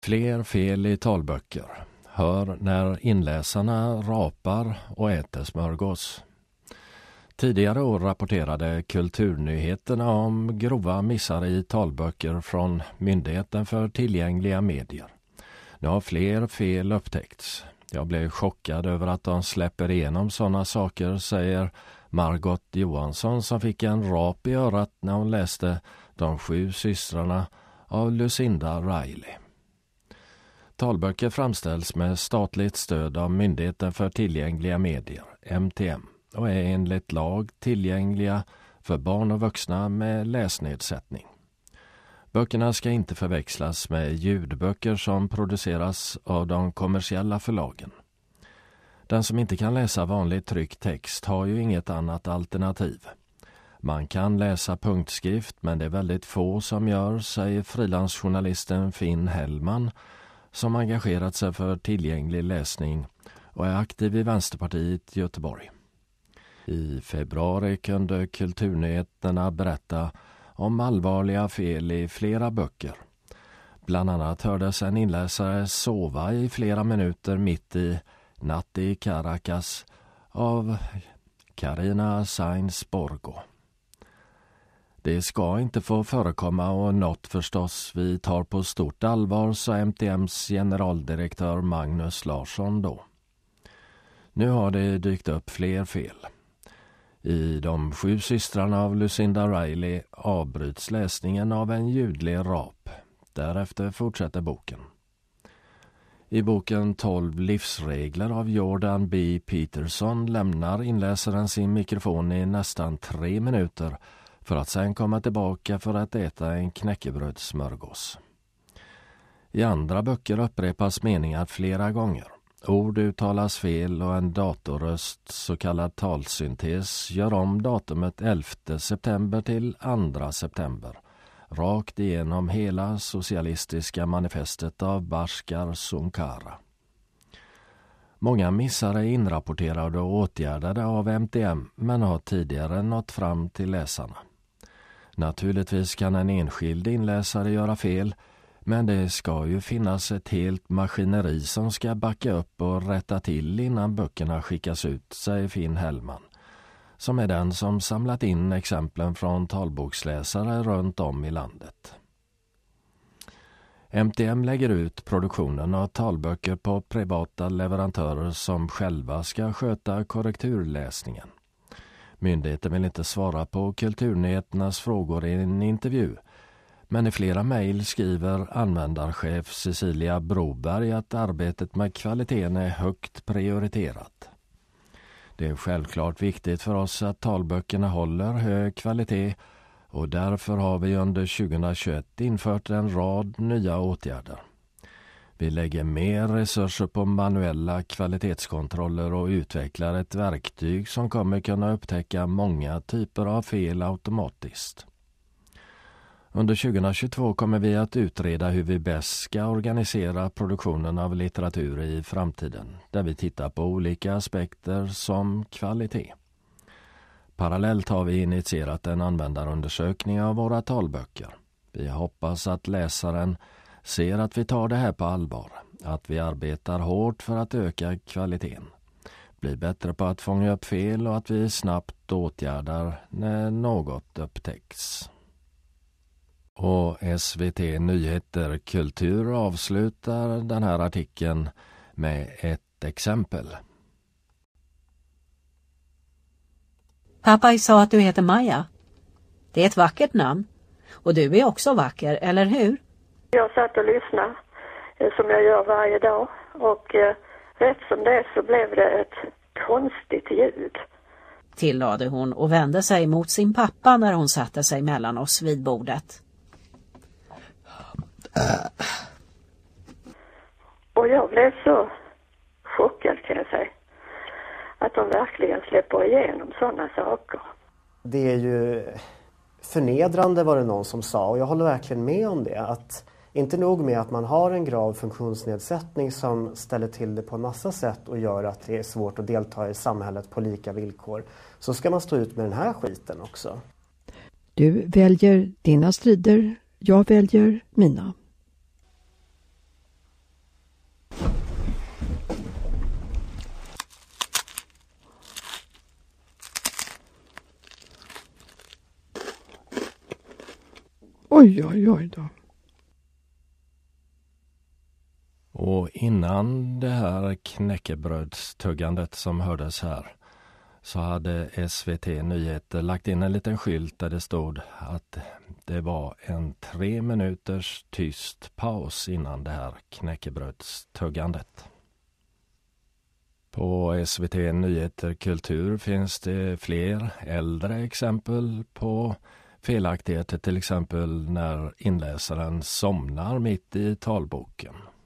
Fler fel i talböcker. Hör när inläsarna rapar och äter smörgås. Tidigare år rapporterade Kulturnyheterna om grova missar i talböcker från Myndigheten för tillgängliga medier. Nu har fler fel upptäckts. Jag blev chockad över att de släpper igenom sådana saker, säger Margot Johansson som fick en rap i örat när hon läste De 7 systrarna av Lucinda Riley. Talböcker framställs med statligt stöd av Myndigheten för tillgängliga medier, MTM, och är enligt lag tillgängliga för barn och vuxna med läsnedsättning. Böckerna ska inte förväxlas med ljudböcker som produceras av de kommersiella förlagen. Den som inte kan läsa vanlig tryckt text har ju inget annat alternativ. Man kan läsa punktskrift, men det är väldigt få som gör, säger frilansjournalisten Finn Hellman, som engagerat sig för tillgänglig läsning och är aktiv i Vänsterpartiet i Göteborg. I februari kunde Kulturnyheterna berätta om allvarliga fel i flera böcker. Bland annat hördes en inläsare sova i flera minuter mitt i Natt i Caracas av Carina Sainz Borgo. Det ska inte få förekomma och något förstås vi tar på stort allvar, sa MTMs generaldirektör Magnus Larsson då. Nu har det dykt upp fler fel. I De 7 systrarna av Lucinda Riley avbryts läsningen av en ljudlig rap. Därefter fortsätter boken. I boken 12 livsregler av Jordan B. Peterson lämnar inläsaren sin mikrofon i nästan 3 minuter för att sen komma tillbaka för att äta en knäckebrödssmörgås. I andra böcker upprepas meningar flera gånger. Ord uttalas fel och en datorröst, så kallad talsyntes, gör om datumet 11 september till 2 september. Rakt igenom hela socialistiska manifestet av Bhaskar Sunkara. Många missar är inrapporterade och åtgärdade av MTM, men har tidigare nått fram till läsarna. Naturligtvis kan en enskild inläsare göra fel, men det ska ju finnas ett helt maskineri som ska backa upp och rätta till innan böckerna skickas ut, säger Finn Hellman, som är den som samlat in exemplen från talboksläsare runt om i landet. MTM lägger ut produktionen av talböcker på privata leverantörer som själva ska sköta korrekturläsningen. Myndigheten vill inte svara på Kulturnyheternas frågor i en intervju, men i flera mejl skriver användarchef Cecilia Broberg att arbetet med kvaliteten är högt prioriterat. Det är självklart viktigt för oss att talböckerna håller hög kvalitet och därför har vi under 2021 infört en rad nya åtgärder. Vi lägger mer resurser på manuella kvalitetskontroller och utvecklar ett verktyg som kommer kunna upptäcka många typer av fel automatiskt. Under 2022 kommer vi att utreda hur vi bäst ska organisera produktionen av litteratur i framtiden, där vi tittar på olika aspekter som kvalitet. Parallellt har vi initierat en användarundersökning av våra talböcker. Vi hoppas att läsaren ser att vi tar det här på allvar, att vi arbetar hårt för att öka kvaliteten, blir bättre på att fånga upp fel och att vi snabbt åtgärdar när något upptäcks. Och SVT Nyheter Kultur avslutar den här artikeln med ett exempel. Pappa sa att du heter Maja. Det är ett vackert namn. Och du är också vacker, eller hur? Jag satt och lyssnade, som jag gör varje dag. Och rätt som det så blev det ett konstigt ljud. Tillade hon och vände sig mot sin pappa när hon satte sig mellan oss vid bordet. Och jag blev så chockad, kan jag säga. Att de verkligen släpper igenom sådana saker. Det är ju förnedrande, var det någon som sa, och jag håller verkligen med om det. Att inte nog med att man har en grav funktionsnedsättning som ställer till det på en massa sätt och gör att det är svårt att delta i samhället på lika villkor, så ska man stå ut med den här skiten också. Du väljer dina strider, jag väljer mina. Oj, oj, oj då. Och innan det här knäckebrödstuggandet som hördes här så hade SVT Nyheter lagt in en liten skylt där det stod att det var en 3 minuters tyst paus innan det här knäckebrödstuggandet. På SVT Nyheter Kultur finns det fler äldre exempel på felaktigheter, till exempel när inläsaren somnar mitt i talboken.